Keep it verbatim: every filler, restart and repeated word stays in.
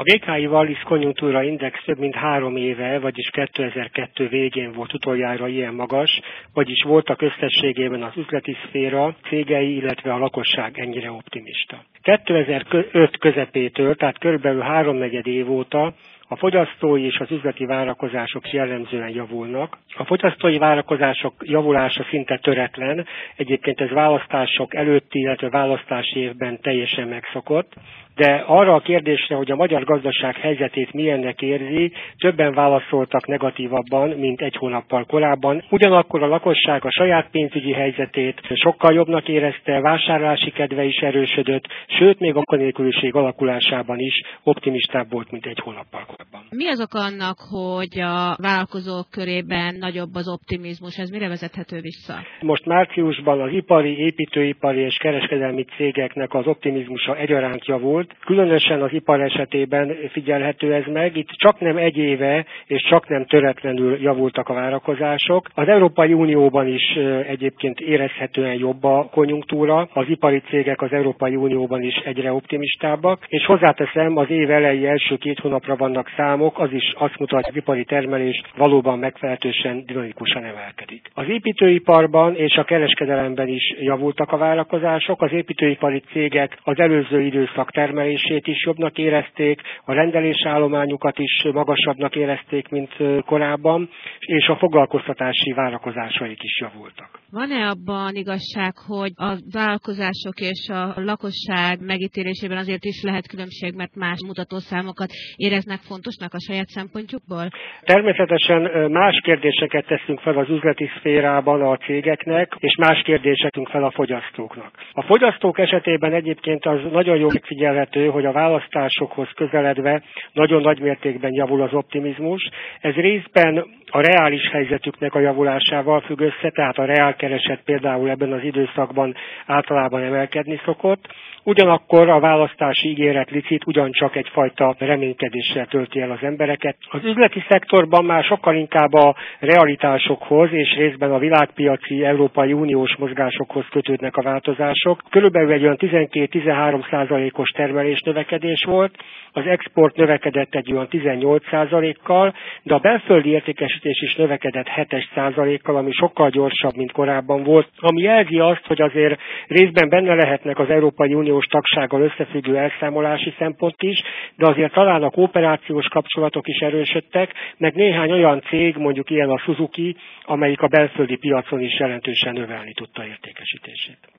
A gé ká i-Wallis konjunktúra index több mint három éve, vagyis kétezer-kettő végén volt utoljára ilyen magas, vagyis voltak összességében az üzleti szféra, cégei, illetve a lakosság ennyire optimista. kétezer-öt közepétől, tehát körülbelül háromnegyed év óta a fogyasztói és az üzleti várakozások jellemzően javulnak. A fogyasztói várakozások javulása szinte töretlen, egyébként ez választások előtti, illetve választási évben teljesen megszokott, de arra a kérdésre, hogy a magyar gazdaság helyzetét milyennek érzi, többen válaszoltak negatívabban, mint egy hónappal korábban. Ugyanakkor a lakosság a saját pénzügyi helyzetét sokkal jobbnak érezte, vásárlási kedve is erősödött, sőt még a munkanélküliség alakulásában is optimistább volt, mint egy hónappal korábban. Mi az oka annak, hogy a vállalkozók körében nagyobb az optimizmus? Ez mire vezethető vissza? Most márciusban az ipari, építőipari és kereskedelmi cégeknek az optimizmusa egyaránt javult. Különösen az ipar esetében figyelhető ez meg. Itt csak nem egy éve és csak nem töretlenül javultak a várakozások. Az Európai Unióban is egyébként érezhetően jobb a konjunktúra. Az ipari cégek az Európai Unióban is egyre optimistábbak. És hozzáteszem, az év elejé első két hónapra vannak számok, az is azt mutatja, hogy az ipari termelés valóban megfelelően dinamikusan emelkedik. Az építőiparban és a kereskedelemben is javultak a várakozások. Az építőipari cégek az előző időszak termelését is jobbnak érezték, a rendelésállományukat is magasabbnak érezték, mint korábban, és a foglalkoztatási várakozásaik is javultak. Van-e abban igazság, hogy a vállalkozások és a lakosság megítélésében azért is lehet különbség, mert más mutatószámokat éreznek fontosnak a saját szempontjukból? Természetesen más kérdéseket teszünk fel az üzleti szférában a cégeknek, és más kérdéseket fel a fogyasztóknak. A fogyasztók esetében egyébként az nagyon jól megfigyelhető, hogy a választásokhoz közeledve nagyon nagy mértékben javul az optimizmus. Ez részben a reális helyzetüknek a javulásával függ össze, tehát a reálkereset például ebben az időszakban általában emelkedni szokott. Ugyanakkor a választási ígéret licit ugyancsak egyfajta reménykedéssel tölti el az embereket. Az üzleti szektorban már sokkal inkább a realitásokhoz és részben a világpiaci Európai Uniós mozgásokhoz kötődnek a változások. Körülbelül egy olyan tizenkét-tizenhárom százalékos termelés növekedés volt, az export növekedett egy olyan tizennyolc százalékkal, de a belföldi értékesítés is növekedett hét százalékkal, ami sokkal gyorsabb, mint korábban volt, ami jelzi azt, hogy azért részben benne lehetnek az Európai Uniós tagsággal összefüggő elszámolási szempont is, de azért talán a kooperációs kapcsolatok is erősödtek, meg néhány olyan cég, mondjuk ilyen a Suzuki, amelyik a belföldi piacon is jelentősen növelni tudta értékesítését.